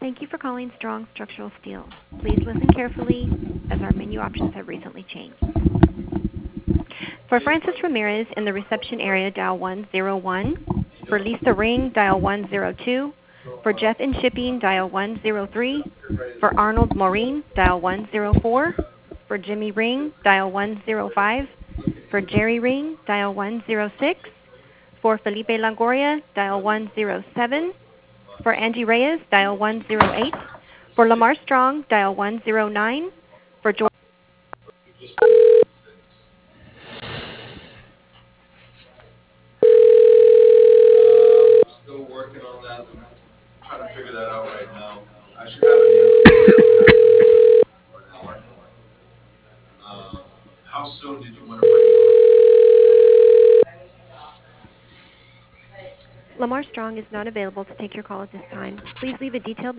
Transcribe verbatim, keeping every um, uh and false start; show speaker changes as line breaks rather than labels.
Thank you for calling Strong Structural Steel. Please listen carefully as our menu options have recently changed. For Francis Ramirez in the reception area, dial one zero one. For Lisa Ring, dial one zero two. For Jeff in shipping, dial one zero three. For Arnold Maureen, dial one zero four. For Jimmy Ring, dial one zero five. For Jerry Ring, dial one zero six. For Felipe Longoria, dial one zero seven. For Angie Reyes, dial one zero eight. For Lamar Strong, dial one zero nine. For George.
Still working on that. I'm trying to figure that out right now. I should have an answer for an hour. Uh, how soon did you want to bring it
Lamar Strong is not available to take your call at this time. Please leave a detailed